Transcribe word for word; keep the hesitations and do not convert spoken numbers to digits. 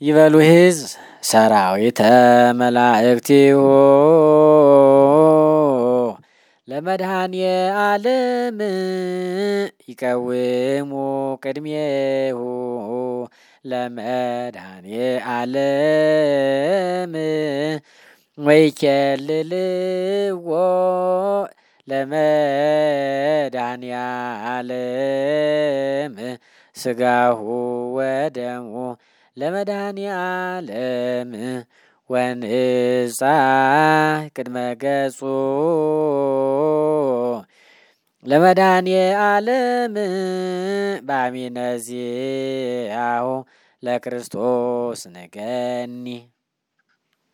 ይበሉ ሕዝብ ሰራዊተ መላእክቲሁ ለመድኃኔ ዓለም ይቀውሙ ቅድሜሁ ለመድኃኔ ዓለም ወይኬልልዎ ለመድኃኔ ዓለም ስጋሁ ወደሙ ለመድኃኔ ዓለም ወንጻ ቅድመ ገጹ ለመድኃኔ ዓለም በአሚነ ዚአሁ ለክርስቶስ ንገኒ